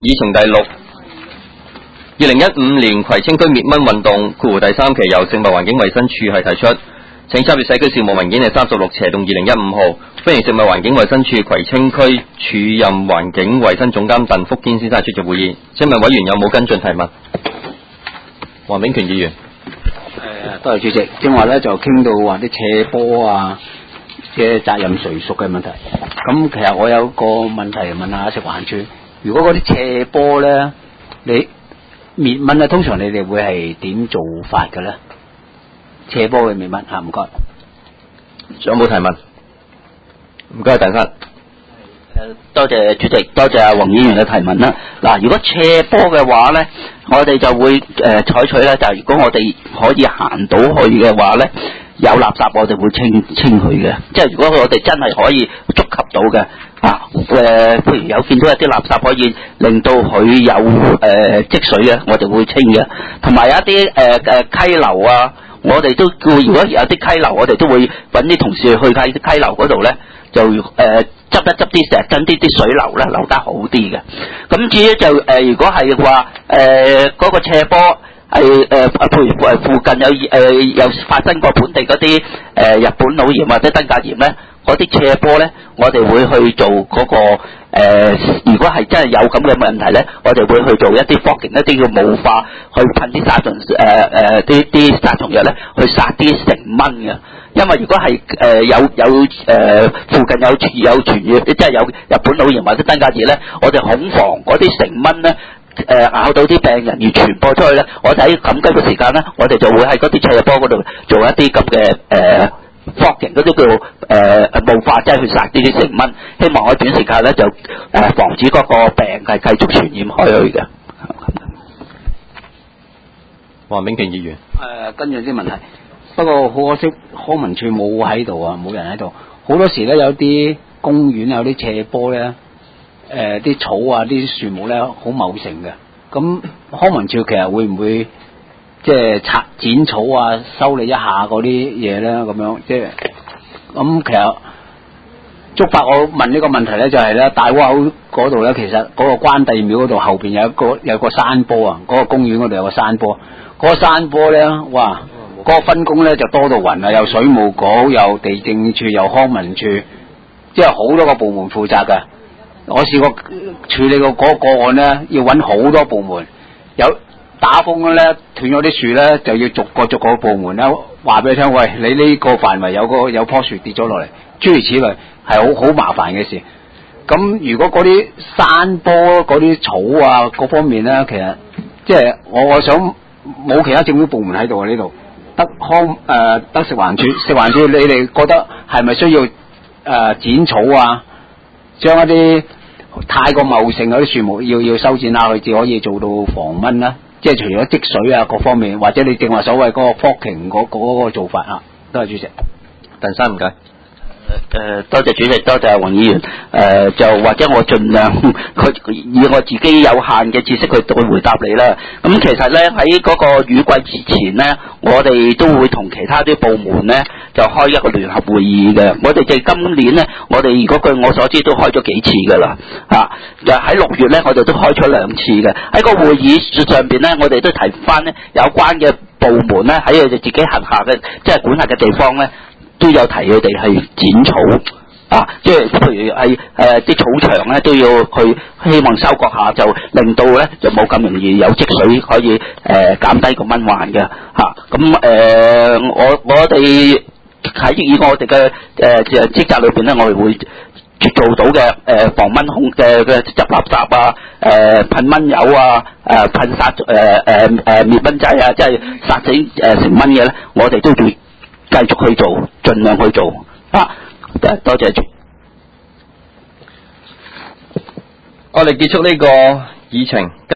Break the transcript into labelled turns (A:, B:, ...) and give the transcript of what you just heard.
A: 議程第6 2015年葵青區滅蚊運動第3期由食物環境衛生署係提出，請參與社區事務文件係36/2015號，歡迎食物環境衛生署葵青區署任環境衛生總監鄧福堅先生出席會議。請問委員有冇跟進提問？黃炳權議員。
B: 多謝主席。正話咧就傾到話啲斜坡啊嘅責任誰屬嘅問題。咁其實我有個問題問下食環署，如果嗰啲斜坡咧，你滅蚊咧，通常你哋會係點做法嘅咧？斜坡嘅滅蚊嚇，唔該。
A: 仲有冇提問？唔該，鄧生。
B: 多謝主席，多謝阿黃議員嘅提問啦。嗱，如果斜坡嘅話咧，我哋就會採取咧，就係如果我哋可以行到去嘅話咧，有垃圾我哋會清佢嘅。即係如果我哋真係可以觸及到嘅譬如有見到一啲垃圾可以令到佢有積水嘅，我哋會清嘅。同埋有一啲溪流啊，我哋都叫，如果有啲溪流，我哋都會揾啲同事去睇啲溪流嗰度咧，就執一執啲石，跟啲水流咧流得好啲嘅。咁至於就如果係話嗰個斜坡係譬如附近有發生過本地嗰啲日本腦炎或者登革炎咧，嗰啲斜坡咧，我哋會去做嗰個如果係真係有咁嘅問題咧，我哋會去做一啲科技一啲叫霧化，去噴啲殺蟲啲殺蟲藥咧，去殺啲成蚊嘅。因為如果係附近有傳染，即係有日本腦炎或者登革熱咧，我哋恐防嗰啲成蚊咧咬到啲病人而傳播出去咧，我哋喺緊急嘅時間咧，我哋就會喺嗰啲斜坡嗰度做一啲咁嘅科技嗰啲叫霧化劑去殺呢啲成蚊，希望喺短時間咧就防止嗰個病係繼續傳染開去嘅。
A: 黃炳權議員。
B: 跟住啲問題。不過好可惜，康文署冇喺度啊，冇人喺度。好多時咧，有啲公園有啲斜坡咧，啲草啊、啲樹木咧好茂盛嘅。咁康文署其實會唔會即係剪草啊、修理一下嗰啲嘢咧？咁樣即係咁，其實觸發我問呢個問題咧，就係咧大窩口嗰度咧，其實嗰個關帝廟嗰度後邊有個山坡啊，嗰個公園嗰度有個山坡，嗰個山坡咧，哇！嗰個分工咧就多到暈啊！有水務局，有地政處，有康文署，即係好多個部門負責嘅。我試過處理過嗰個案咧，要揾好多部門。有打風咧，斷咗啲樹咧，就要逐個部門咧話俾你聽，喂，你呢個範圍有棵樹跌咗落嚟，諸如此類，係好麻煩嘅事。咁如果嗰啲山坡、嗰啲草啊各方面咧，其實即係我想冇其他政府部門喺度啊呢度。得食環署，你哋覺得係咪需要剪草啊？將一啲太過茂盛嗰啲樹木要修剪下，佢至可以做到防蚊啦。即係除咗積水啊各方面，或者你正話所謂嗰個 focking 嗰個做法啊。多謝主席。
A: 鄧生唔該。
B: 多謝主席，多謝黃議員。就或者我盡量以我自己有限嘅知識去回答你啦。咁其實咧喺嗰個雨季之前咧，我哋都會同其他啲部門咧就開一個聯合會議嘅。我哋今年咧，我哋如果據我所知都開咗幾次㗎啦。就喺6月咧，我哋都開咗2次嘅。喺個會議上邊咧，我哋都提翻咧有關嘅部門咧喺佢哋自己轄下嘅即係管轄嘅地方咧。都有提佢哋係剪草即係譬如係啲草場咧都要去希望收割下，就令到咧就冇咁容易有積水，可以減低個蚊患嘅咁我哋喺以我哋嘅職責裏邊咧，我哋會做到嘅防蚊控嘅執垃圾啊，噴蚊油啊，噴殺滅蚊劑啊，即係殺死成蚊嘅咧，我哋都要繼續去做，盡量去做多謝。
A: 我哋結束呢個議程。